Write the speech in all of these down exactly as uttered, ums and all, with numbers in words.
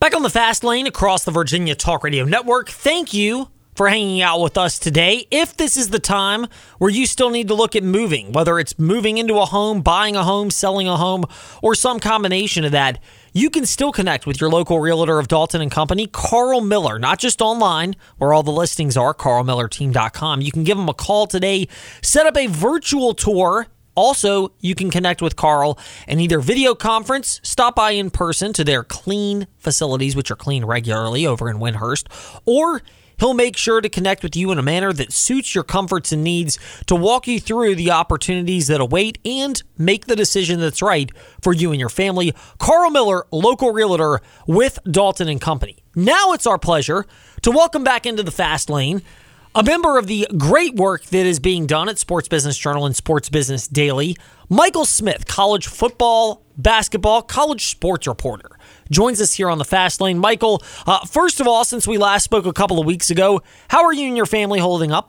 Back on the Fast Lane across the Virginia Talk Radio Network. Thank you for hanging out with us today. If this is the time where you still need to look at moving, whether it's moving into a home, buying a home, selling a home, or some combination of that, you can still connect with your local realtor of Dalton and Company, Carl Miller, not just online where all the listings are, carl miller team dot com. You can give him a call today, set up a virtual tour. Also, you can connect with Carl and either video conference, stop by in person to their clean facilities, which are cleaned regularly over in Windhurst, or he'll make sure to connect with you in a manner that suits your comforts and needs to walk you through the opportunities that await and make the decision that's right for you and your family. Carl Miller, local realtor with Dalton and Company. Now it's our pleasure to welcome back into the Fast Lane a member of the great work that is being done at Sports Business Journal and Sports Business Daily, Michael Smith, college football, basketball, college sports reporter, joins us here on the Fast Lane. Michael, uh, first of all, since we last spoke a couple of weeks ago, how are you and your family holding up?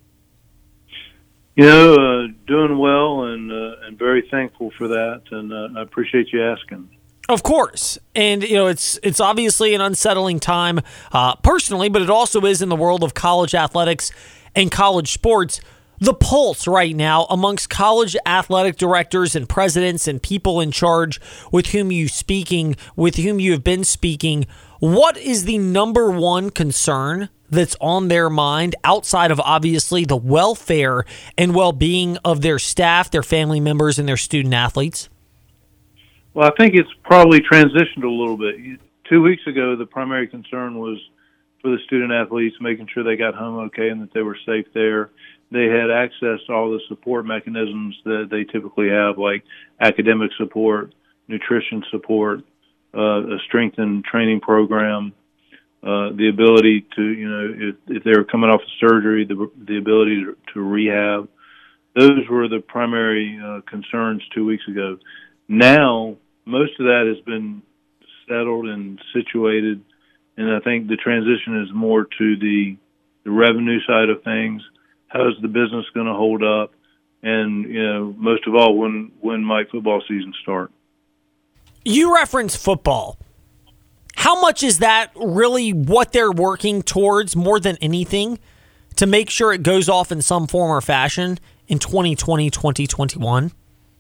You know, uh, doing well and uh, and very thankful for that, and uh, I appreciate you asking. Of course. And, you know, it's it's obviously an unsettling time uh, personally, but it also is in the world of college athletics and college sports. The pulse right now amongst college athletic directors and presidents and people in charge with whom you speaking, with whom you have been speaking, what is the number one concern that's on their mind outside of obviously the welfare and well-being of their staff, their family members, and their student athletes? Well, I think it's probably transitioned a little bit. Two weeks ago, the primary concern was for the student athletes, making sure they got home okay and that they were safe there. They had access to all the support mechanisms that they typically have, like academic support, nutrition support, uh, a strengthened training program, uh, the ability to, you know, if, if they were coming off of surgery, the, the ability to, to rehab. Those were the primary uh, concerns two weeks ago. Now, most of that has been settled and situated, and I think the transition is more to the, the revenue side of things. How is the business going to hold up? And, you know, most of all, when, when might football season start? You reference football. How much is that really what they're working towards more than anything to make sure it goes off in some form or fashion in twenty twenty, twenty twenty-one?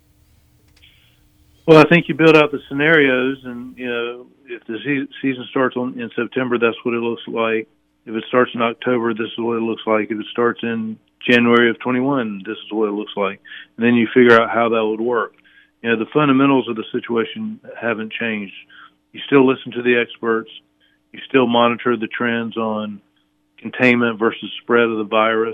Well, I think you build out the scenarios, and, you know, if the se- season starts on, in September, that's what it looks like. If it starts in October, this is what it looks like. If it starts in January of twenty-one, this is what it looks like. And then you figure out how that would work. You know, the fundamentals of the situation haven't changed. You still listen to the experts. You still monitor the trends on containment versus spread of the virus.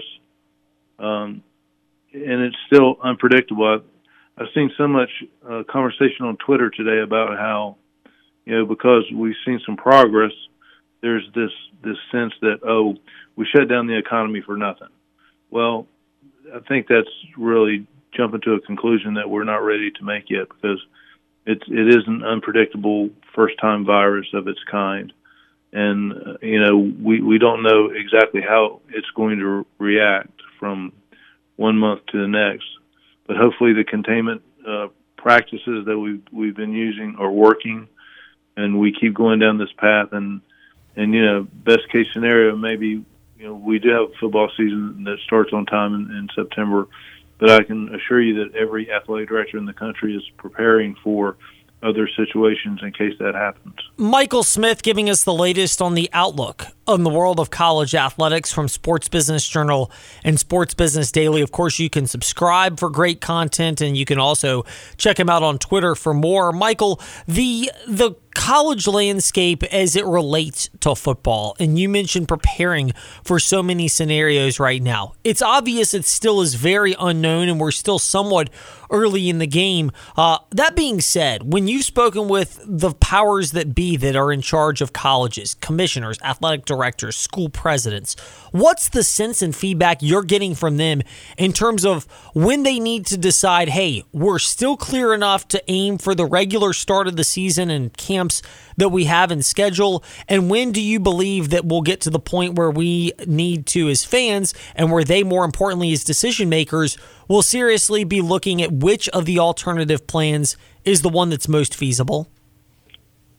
Um, and it's still unpredictable. I've seen so much uh, conversation on Twitter today about how, you know, because we've seen some progress, there's this, this sense that, oh, we shut down the economy for nothing. Well, I think that's really jumping to a conclusion that we're not ready to make yet, because it's, it is an unpredictable first-time virus of its kind. And, uh, you know, we, we don't know exactly how it's going to react from one month to the next. But hopefully the containment uh, practices that we've, we've been using are working, and we keep going down this path. And, and you know, best case scenario, maybe, you know, we do have a football season that starts on time in, in September. But I can assure you that every athletic director in the country is preparing for other situations in case that happens. Michael Smith giving us the latest on the outlook on the world of college athletics from Sports Business Journal and Sports Business Daily. Of course, you can subscribe for great content, and you can also check him out on Twitter for more. Michael, the the college landscape as it relates to football, and you mentioned preparing for so many scenarios right now. It's obvious it still is very unknown, and we're still somewhat early in the game. Uh, that being said, when you've spoken with the powers that be that are in charge of colleges, commissioners, athletic directors, school presidents, what's the sense and feedback you're getting from them in terms of when they need to decide, hey, we're still clear enough to aim for the regular start of the season and camps that we have in schedule, and when do you believe that we'll get to the point where we need to, as fans, and where they, more importantly, as decision makers, will seriously be looking at which of the alternative plans is the one that's most feasible?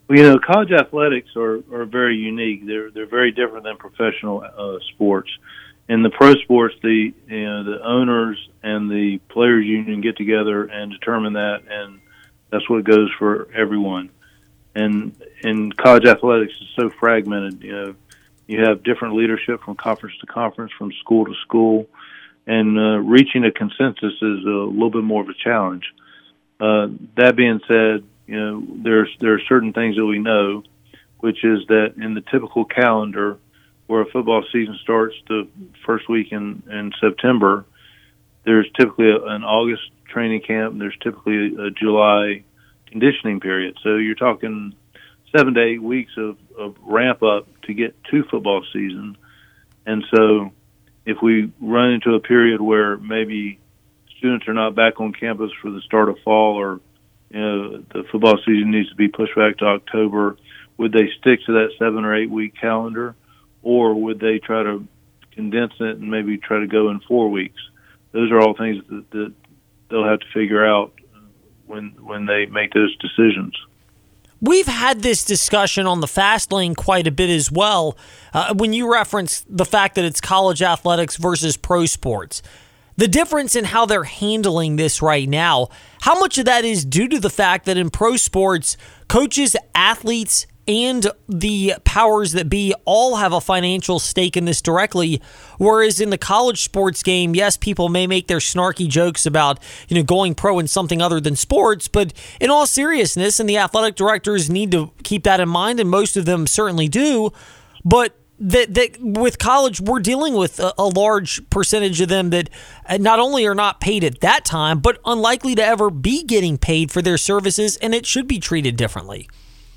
Well, you know, college athletics are, are very unique. They're they're very different than professional uh, sports. In the pro sports, the you know the owners and the players union get together and determine that, and that's what goes for everyone. And in college athletics, it's so fragmented. You know, you have different leadership from conference to conference, from school to school, and uh, reaching a consensus is a little bit more of a challenge. Uh, that being said, you know, there's there are certain things that we know, which is that in the typical calendar, where a football season starts the first week in, in September, there's typically a, an August training camp, and there's typically a, a July conditioning period. So you're talking seven to eight weeks of, of ramp up to get to football season. And so if we run into a period where maybe students are not back on campus for the start of fall, or you know, the football season needs to be pushed back to October, would they stick to that seven or eight week calendar, or would they try to condense it and maybe try to go in four weeks? Those are all things that, that they'll have to figure out when when they make those decisions. We've had this discussion on the Fast Lane quite a bit as well. Uh, when you reference the fact that it's college athletics versus pro sports, the difference in how they're handling this right now, how much of that is due to the fact that in pro sports, coaches, athletes, and the powers that be all have a financial stake in this directly, whereas in the college sports game, yes, people may make their snarky jokes about, you know, going pro in something other than sports, but in all seriousness, and the athletic directors need to keep that in mind, and most of them certainly do, but that, that with college, we're dealing with a, a large percentage of them that not only are not paid at that time, but unlikely to ever be getting paid for their services, and it should be treated differently.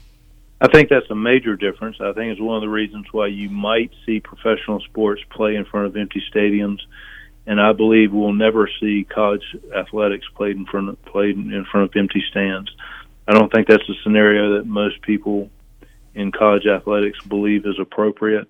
I think that's a major difference. I think it's one of the reasons why you might see professional sports play in front of empty stadiums, and I believe we'll never see college athletics played in front of, played in front of empty stands. I don't think that's a scenario that most people in college athletics believe is appropriate.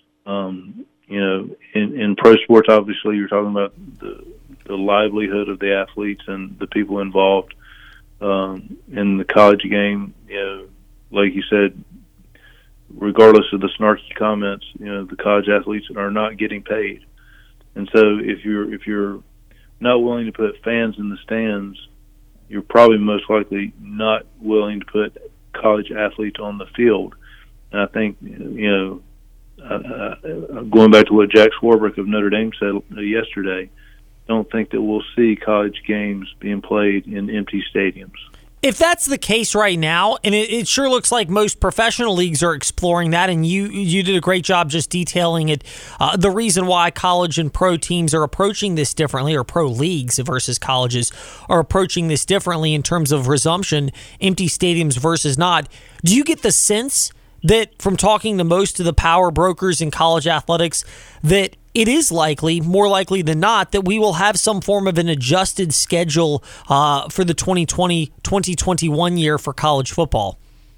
Um, you know, in, in pro sports, obviously, you're talking about the, the livelihood of the athletes and the people involved. Um, in the college game, you know, like you said, regardless of the snarky comments, you know, the college athletes are not getting paid. And so if you're if you're not willing to put fans in the stands, you're probably most likely not willing to put college athletes on the field. And I think, you know, uh, uh, going back to what Jack Swarbrick of Notre Dame said yesterday, don't think that we'll see college games being played in empty stadiums. If that's the case right now, and it, it sure looks like most professional leagues are exploring that, and you you did a great job just detailing it, uh, the reason why college and pro teams are approaching this differently, or pro leagues versus colleges are approaching this differently in terms of resumption, empty stadiums versus not. Do you get the sense that from talking to most of the power brokers in college athletics that it is likely, more likely than not, that we will have some form of an adjusted schedule uh, for the twenty twenty twenty twenty-one year for college football?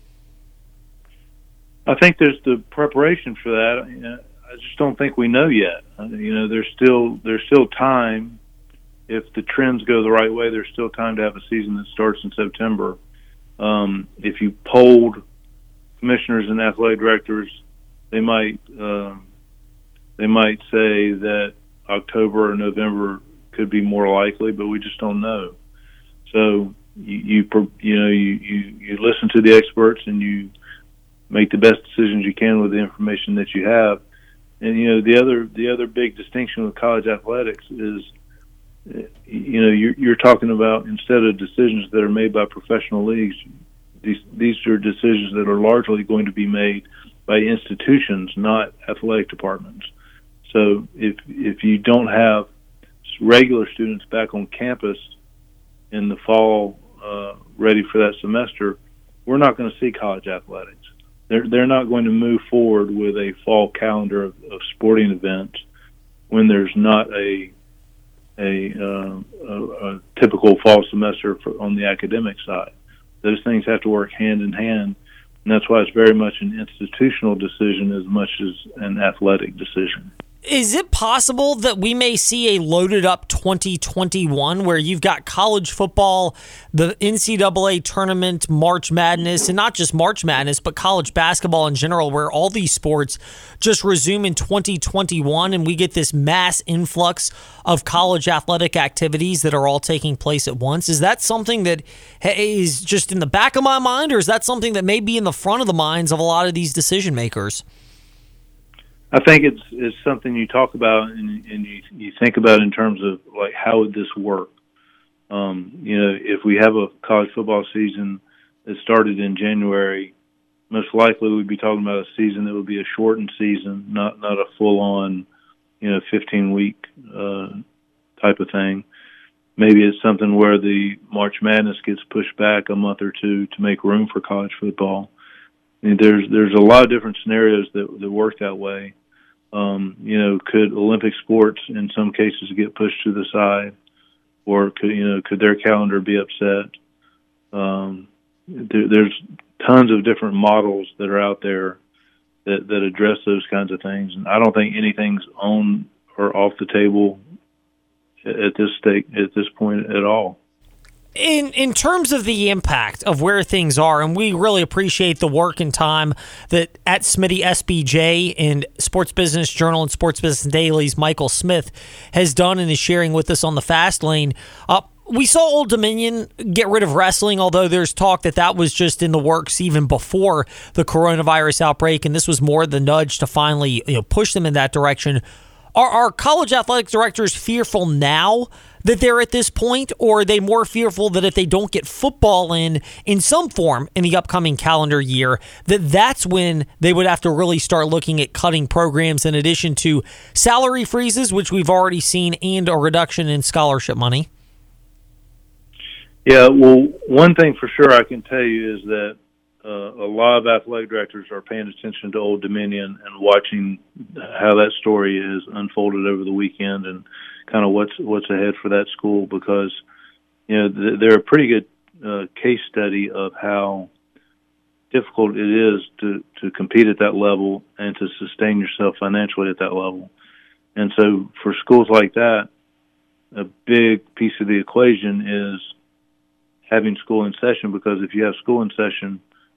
I think there's the preparation for that. I just don't think we know yet. You know, there's still there's still time. If the trends go the right way, there's still time to have a season that starts in September. Um, if you polled commissioners and athletic directors, they might um, they might say that October or November could be more likely, but we just don't know. So you you, you know you, you, you listen to the experts and you make the best decisions you can with the information that you have. And you know the other the other big distinction with college athletics is, you know, you're, you're talking about, instead of decisions that are made by professional leagues, these these are decisions that are largely going to be made by institutions, not athletic departments. So if if you don't have regular students back on campus in the fall, uh, ready for that semester, we're not going to see college athletics. They're they're not going to move forward with a fall calendar of, of sporting events when there's not a a, uh, a, a typical fall semester for, on the academic side. Those things have to work hand in hand, and that's why it's very much an institutional decision as much as an athletic decision. Is it possible that we may see a loaded up twenty twenty-one where you've got college football, the N C double A tournament, March Madness, and not just March Madness, but college basketball in general, where all these sports just resume in twenty twenty-one and we get this mass influx of college athletic activities that are all taking place at once? Is that something that is just in the back of my mind, or is that something that may be in the front of the minds of a lot of these decision makers? I think it's it's something you talk about and, and you, you think about in terms of, like, how would this work? Um, you know, if we have a college football season that started in January, most likely we'd be talking about a season that would be a shortened season, not not a full-on, you know, fifteen-week uh, type of thing. Maybe it's something where the March Madness gets pushed back a month or two to make room for college football. I mean, there's there's a lot of different scenarios that that work that way. Um, you know, could Olympic sports in some cases get pushed to the side, or could you know could their calendar be upset? Um, there, there's tons of different models that are out there that that address those kinds of things, and I don't think anything's on or off the table at this state at this point at all. In in terms of the impact of where things are, and we really appreciate the work and time that at Smitty S B J and Sports Business Journal and Sports Business Daily's Michael Smith has done and is sharing with us on the Fast Lane. Uh, we saw Old Dominion get rid of wrestling, although there's talk that that was just in the works even before the coronavirus outbreak, and this was more the nudge to finally you know push them in that direction. Are, are college athletic directors fearful now that they're at this point, or are they more fearful that if they don't get football in in some form in the upcoming calendar year, that that's when they would have to really start looking at cutting programs in addition to salary freezes, which we've already seen, and a reduction in scholarship money? Yeah, well, one thing for sure I can tell you is that Uh, a lot of athletic directors are paying attention to Old Dominion and watching how that story is unfolded over the weekend and kind of what's what's ahead for that school, because you know th- they're a pretty good uh, case study of how difficult it is to, to compete at that level and to sustain yourself financially at that level. And so for schools like that, a big piece of the equation is having school in session, because if you have school in session,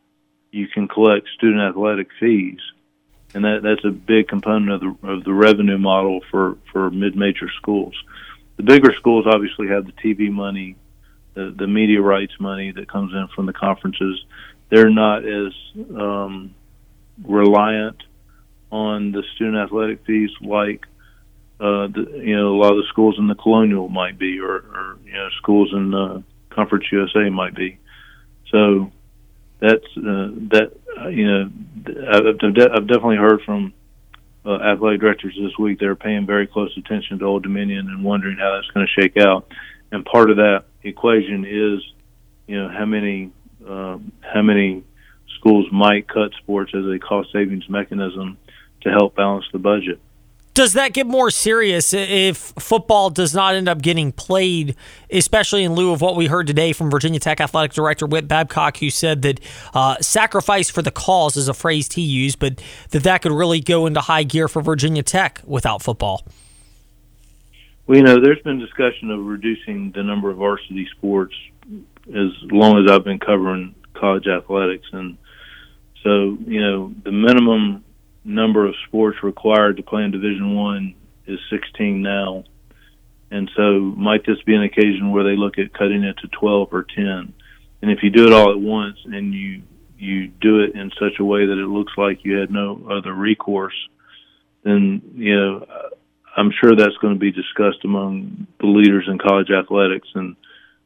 you can collect student athletic fees, and that, that's a big component of the of the revenue model for, for mid-major schools. The bigger schools obviously have the T V money, the, the media rights money that comes in from the conferences. They're not as um, reliant on the student athletic fees like uh, the, you know a lot of the schools in the Colonial might be, or, or you know schools in uh, Conference U S A might be. So. That's uh, that uh, you know I've, I've definitely heard from uh, athletic directors this week. They're paying very close attention to Old Dominion and wondering how that's going to shake out. And part of that equation is, you know, how many um, how many schools might cut sports as a cost savings mechanism to help balance the budget. Does that get more serious if football does not end up getting played, especially in lieu of what we heard today from Virginia Tech Athletic Director Whit Babcock, who said that uh, sacrifice for the cause is a phrase he used, but that that could really go into high gear for Virginia Tech without football? Well, you know, there's been discussion of reducing the number of varsity sports as long as I've been covering college athletics. And so, you know, the minimum number of sports required to play in Division One is sixteen now, and so might this be an occasion where they look at cutting it to twelve or ten? And if you do it all at once and you you do it in such a way that it looks like you had no other recourse, then you know I'm sure that's going to be discussed among the leaders in college athletics, and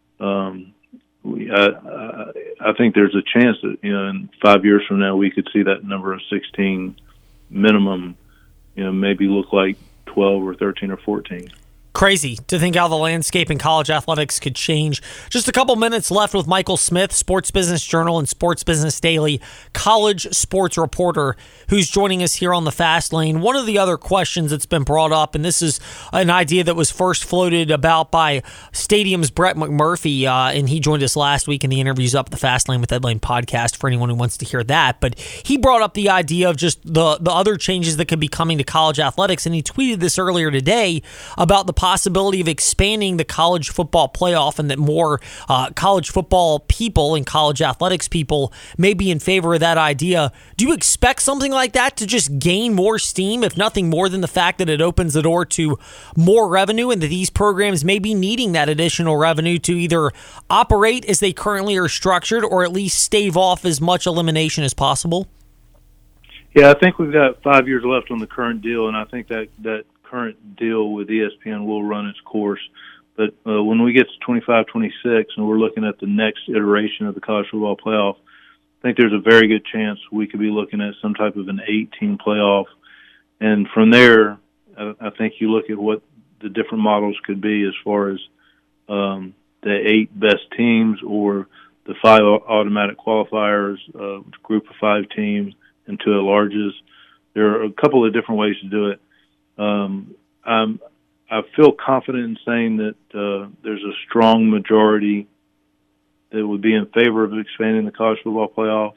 um, we, I, I, I think there's a chance that you know in five years from now we could see that number of sixteen minimum, you know, maybe look like twelve or thirteen or fourteen. crazy to think how the landscape in college athletics could change. Just a couple minutes left with Michael Smith, Sports Business Journal and Sports Business Daily college sports reporter, who's joining us here on the Fast Lane. One of the other questions that's been brought up, and this is an idea that was first floated about by Stadium's Brett McMurphy, uh, and he joined us last week in the interviews up at the Fast Lane with Ed Lane podcast for anyone who wants to hear that. But he brought up the idea of just the, the other changes that could be coming to college athletics, and he tweeted this earlier today about the possibility of expanding the college football playoff and that more uh, college football people and college athletics people may be in favor of that idea. Do you expect something like that to just gain more steam, if nothing more than the fact that it opens the door to more revenue and that these programs may be needing that additional revenue to either operate as they currently are structured or at least stave off as much elimination as possible? Yeah, I think we've got five years left on the current deal, and I think that that current deal with E S P N will run its course. But uh, when we get to twenty-five twenty-six and we're looking at the next iteration of the college football playoff, I think there's a very good chance we could be looking at some type of an eight-team playoff. And from there, I, I think you look at what the different models could be as far as um, the eight best teams or the five automatic qualifiers, uh, group of five teams, and two at-larges. There are a couple of different ways to do it. Um, I'm, I feel confident in saying that uh, there's a strong majority that would be in favor of expanding the college football playoff.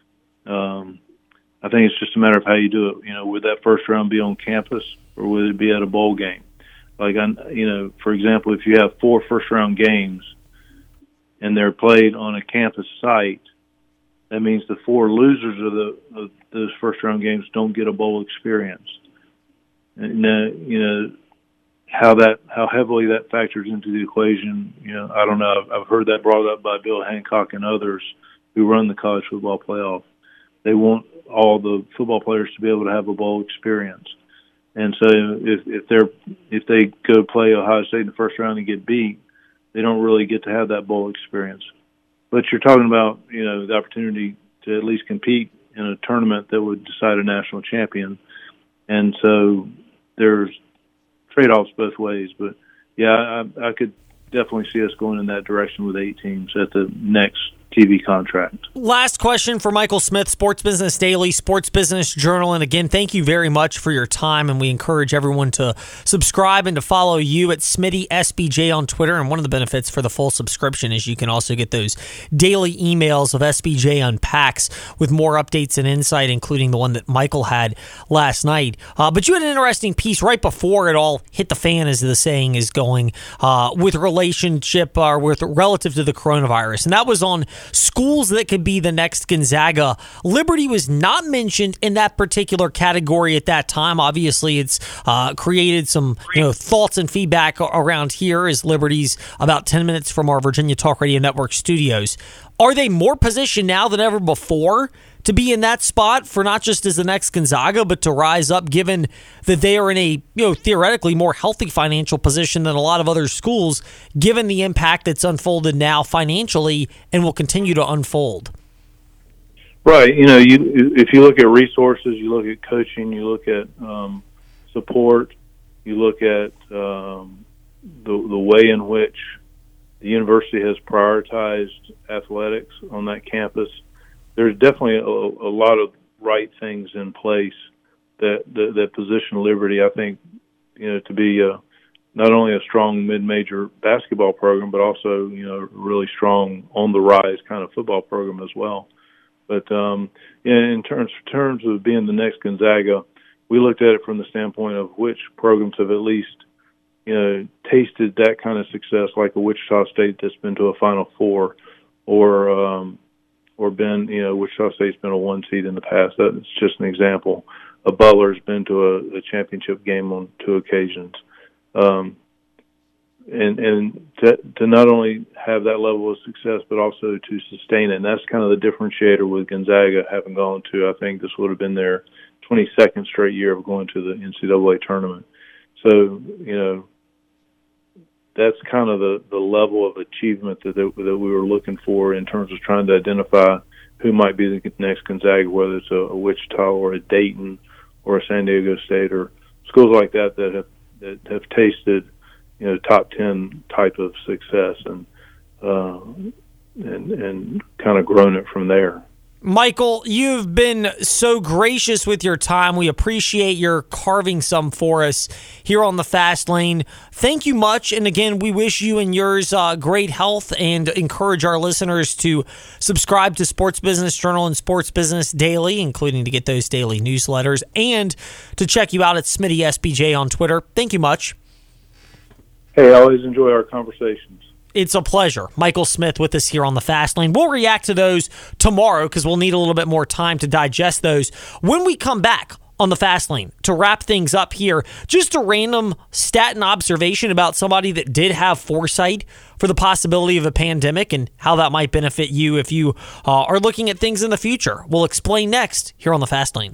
Um, I think it's just a matter of how you do it. You know, would that first round be on campus or would it be at a bowl game? Like, I, you know, for example, if you have four first-round games and they're played on a campus site, that means the four losers of, the, of those first-round games don't get a bowl experience. And, uh, you know, how that how heavily that factors into the equation, you know, I don't know. I've, I've heard that brought up by Bill Hancock and others who run the college football playoff. They want all the football players to be able to have a bowl experience. And so if, if they're if they go play Ohio State in the first round and get beat, they don't really get to have that bowl experience. But you're talking about, you know, the opportunity to at least compete in a tournament that would decide a national champion. And so there's trade-offs both ways. But, yeah, I, I could definitely see us going in that direction with eight teams at the next T V contract. Last question for Michael Smith, Sports Business Daily, Sports Business Journal. And again, thank you very much for your time. And we encourage everyone to subscribe and to follow you at Smitty S B J on Twitter. And one of the benefits for the full subscription is you can also get those daily emails of S B J Unpacks with more updates and insight, including the one that Michael had last night. Uh, but you had an interesting piece right before it all hit the fan, as the saying is going, uh, with relationship or uh, with relative to the coronavirus. And that was on schools that could be the next Gonzaga. Liberty was not mentioned in that particular category at that time. Obviously, it's uh, created some you know thoughts and feedback around here, as Liberty's about ten minutes from our Virginia Talk Radio Network studios. Are they more positioned now than ever before to be in that spot for not just as the next Gonzaga, but to rise up, given that they are in a, you know, theoretically more healthy financial position than a lot of other schools, given the impact that's unfolded now financially and will continue to unfold? Right. You know, you if you look at resources, you look at coaching, you look at um, support, you look at um, the the way in which the university has prioritized athletics on that campus. There's definitely a, a lot of right things in place that, that that position Liberty, I think, you know, to be a, not only a strong mid-major basketball program, but also, you know, really strong on the rise kind of football program as well. But um, in terms in terms of being the next Gonzaga, we looked at it from the standpoint of which programs have at least, you know, tasted that kind of success, like a Wichita State that's been to a Final Four, or um, or been, you know, Wichita State's been a one seed in the past. That's just an example. A Butler's been to a, a championship game on two occasions. Um, and and to, to not only have that level of success, but also to sustain it. And that's kind of the differentiator with Gonzaga having gone to, I think this would have been their twenty-second straight year of going to the N C double A tournament. So, you know, that's kind of the, the level of achievement that, that that we were looking for in terms of trying to identify who might be the next Gonzaga, whether it's a, a Wichita or a Dayton or a San Diego State or schools like that that have that have tasted, you know, top ten type of success, and uh, and and kind of grown it from there. Michael, you've been so gracious with your time. We appreciate your carving some for us here on the Fast Lane. Thank you much. And again, we wish you and yours uh, great health, and encourage our listeners to subscribe to Sports Business Journal and Sports Business Daily, including to get those daily newsletters, and to check you out at Smitty S B J on Twitter. Thank you much. Hey, I always enjoy our conversations. It's a pleasure. Michael Smith with us here on the Fast Lane. We'll react to those tomorrow because we'll need a little bit more time to digest those. When we come back on the Fast Lane to wrap things up here, just a random stat and observation about somebody that did have foresight for the possibility of a pandemic and how that might benefit you if you uh, are looking at things in the future. We'll explain next here on the Fast Lane.